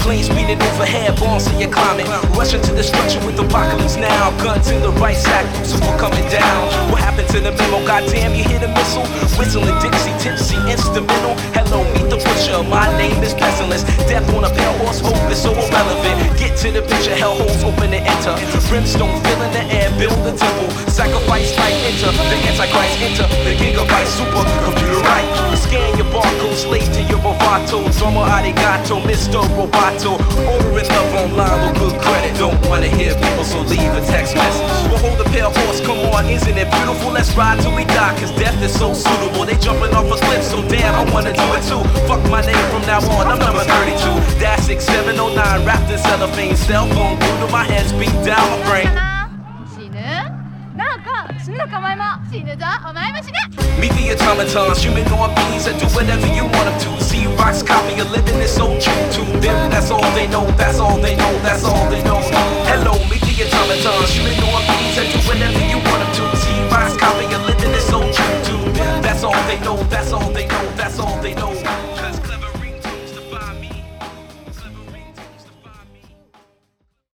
Planes speeding overhead, bombs in your climate. Rushing to destruction with apocalypse now. Guns in the right sack, so we're coming down. What happened to the memo? Goddamn, you hit a missile. Whistling Dixie, tipsy, instrumental. Hello, meet the butcher. My name is Pestilence. Death on a pale horse, hope is so irrelevant. Get to the picture, hell holes open and enter. Brimstone filling the air, build the temple. Sacrifice life, enter. The Antichrist, enter. The gigabyte super computer right. Scan your barcode, slave to your Rovato. Drummer arigato, Mr. Roboto. Ordering love online with good credit. Don't wanna hear people, so leave a text message. Behold the pale horse, come on, isn't it beautiful? Let's ride till we die, cause death is so suitable. They jumping off a cliff, so damn, I wanna do it too. Fuck my name from now on, I'm number 32. Dash 6709, wrapped in cellophane. Cell phone glued to my head, speak down my brain. Meet the automatons, humanoid beings that do whatever you want them to. See rocks, copy a living is so true to them. That's all they know, that's all they know, that's all they know. Hello, meet the automatons, humanoid beings that do whatever